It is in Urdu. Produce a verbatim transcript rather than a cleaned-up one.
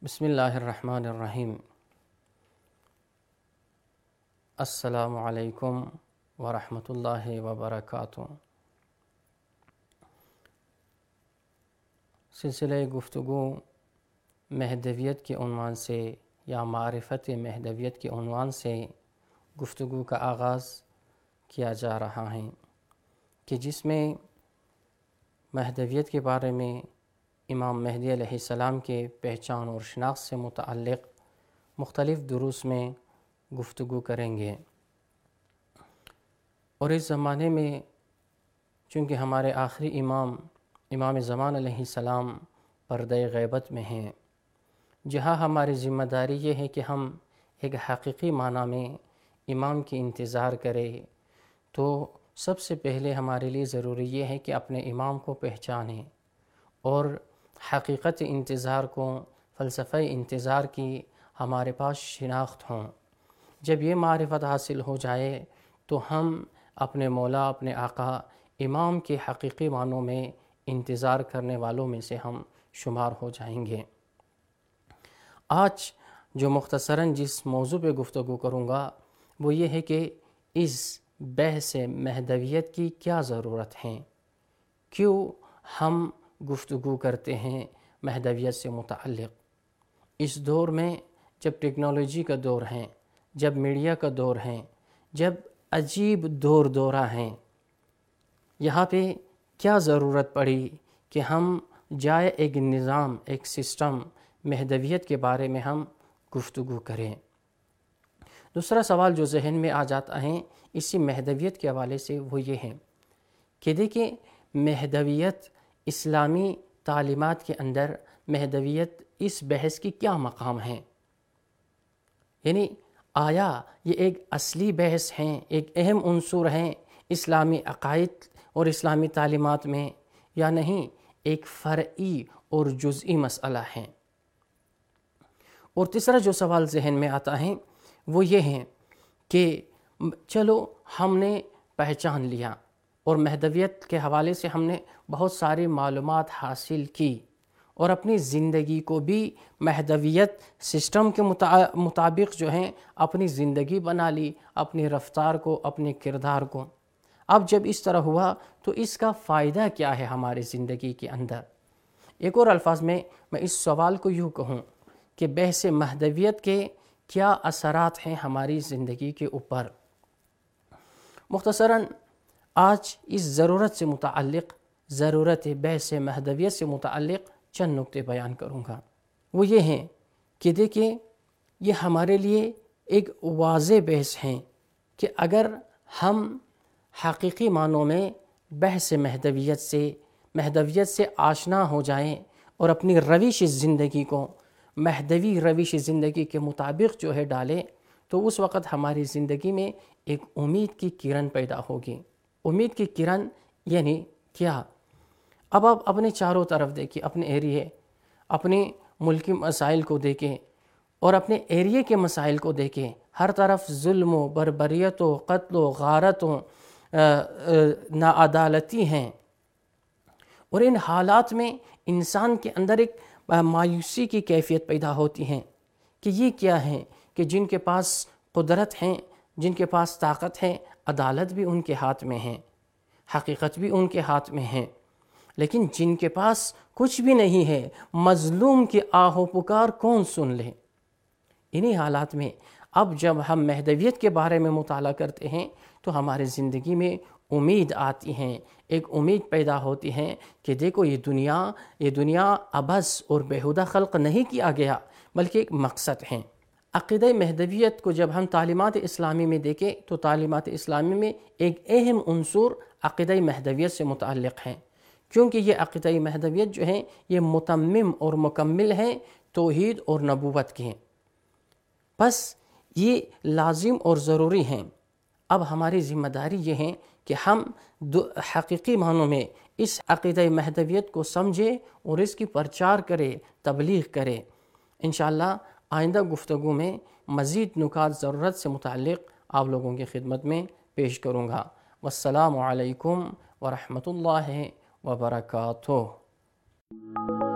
بسم اللہ الرحمن الرحیم۔ السلام علیکم ورحمۃ اللہ وبرکاتہ۔ سلسلہ گفتگو مہدویت کے عنوان سے یا معرفت مہدویت کے عنوان سے گفتگو کا آغاز کیا جا رہا ہے کہ جس میں مہدویت کے بارے میں امام مہدی علیہ السلام کے پہچان اور شناخت سے متعلق مختلف دروس میں گفتگو کریں گے۔ اور اس زمانے میں چونکہ ہمارے آخری امام امام زمان علیہ السلام پردہ غیبت میں ہیں، جہاں ہماری ذمہ داری یہ ہے کہ ہم ایک حقیقی معنی میں امام کی انتظار کریں، تو سب سے پہلے ہمارے لیے ضروری یہ ہے کہ اپنے امام کو پہچانیں اور حقیقت انتظار کو، فلسفہ انتظار کی ہمارے پاس شناخت ہوں۔ جب یہ معرفت حاصل ہو جائے تو ہم اپنے مولا، اپنے آقا امام کے حقیقی معنوں میں انتظار کرنے والوں میں سے ہم شمار ہو جائیں گے۔ آج جو مختصراً جس موضوع پہ گفتگو کروں گا وہ یہ ہے کہ اس بحث مہدویت کی کیا ضرورت ہے، کیوں ہم گفتگو کرتے ہیں مہدویت سے متعلق۔ اس دور میں جب ٹیکنالوجی کا دور ہے، جب میڈیا کا دور ہے، جب عجیب دور دورہ ہیں، یہاں پہ کیا ضرورت پڑی کہ ہم جائے ایک نظام، ایک سسٹم مہدویت کے بارے میں ہم گفتگو کریں۔ دوسرا سوال جو ذہن میں آ جاتا ہے اسی مہدویت کے حوالے سے وہ یہ ہے کہ دیکھیں مہدویت اسلامی تعلیمات کے اندر مہدویت اس بحث کی کیا مقام ہے، یعنی آیا یہ ایک اصلی بحث ہیں، ایک اہم عنصر ہیں اسلامی عقائد اور اسلامی تعلیمات میں، یا نہیں ایک فرعی اور جزئی مسئلہ ہے۔ اور تیسرا جو سوال ذہن میں آتا ہے وہ یہ ہے کہ چلو ہم نے پہچان لیا اور مہدویت کے حوالے سے ہم نے بہت ساری معلومات حاصل کی اور اپنی زندگی کو بھی مہدویت سسٹم کے مطابق جو ہیں اپنی زندگی بنا لی، اپنی رفتار کو، اپنے کردار کو۔ اب جب اس طرح ہوا تو اس کا فائدہ کیا ہے ہماری زندگی کے اندر؟ ایک اور الفاظ میں میں اس سوال کو یوں کہوں کہ بحث مہدویت کے کیا اثرات ہیں ہماری زندگی کے اوپر۔ مختصراً آج اس ضرورت سے متعلق، ضرورت بحث مہدویت سے متعلق چند نکتے بیان کروں گا۔ وہ یہ ہیں کہ دیکھیں یہ ہمارے لیے ایک واضح بحث ہیں کہ اگر ہم حقیقی معنوں میں بحث مہدویت سے مہدویت سے آشنا ہو جائیں اور اپنی روش زندگی کو مہدوی روش زندگی کے مطابق جو ہے ڈالیں، تو اس وقت ہماری زندگی میں ایک امید کی کرن پیدا ہوگی۔ امید کی کرن یعنی کیا؟ اب آپ اپنے چاروں طرف دیکھیں، اپنے ایریے، اپنے ملکی مسائل کو دیکھیں اور اپنے ایریے کے مسائل کو دیکھیں۔ ہر طرف ظلم و بربریت و قتل و غارت و ناعدالتی ہیں، اور ان حالات میں انسان کے اندر ایک مایوسی کی کیفیت پیدا ہوتی ہے کہ یہ کیا ہے کہ جن کے پاس قدرت ہیں، جن کے پاس طاقت ہے، عدالت بھی ان کے ہاتھ میں ہے، حقیقت بھی ان کے ہاتھ میں ہے، لیکن جن کے پاس کچھ بھی نہیں ہے، مظلوم کی آہ و پکار کون سن لے؟ انہی حالات میں اب جب ہم مہدویت کے بارے میں مطالعہ کرتے ہیں تو ہمارے زندگی میں امید آتی ہیں، ایک امید پیدا ہوتی ہے کہ دیکھو یہ دنیا یہ دنیا عبث اور بیہودہ خلق نہیں کیا گیا بلکہ ایک مقصد ہے۔ عقیدہ مہدویت کو جب ہم تعلیمات اسلامی میں دیکھیں تو تعلیمات اسلامی میں ایک اہم عنصر عقیدہ مہدویت سے متعلق ہے، کیونکہ یہ عقیدہ مہدویت جو ہیں یہ متمم اور مکمل ہیں توحید اور نبوت کے ہیں، بس یہ لازم اور ضروری ہیں۔ اب ہماری ذمہ داری یہ ہے کہ ہم حقیقی معنوں میں اس عقیدہ مہدویت کو سمجھیں اور اس کی پرچار کریں، تبلیغ کریں۔ انشاءاللہ آئندہ گفتگو میں مزید نکات ضرورت سے متعلق آپ لوگوں کی خدمت میں پیش کروں گا۔ والسلام علیکم ورحمۃ اللہ وبرکاتہ۔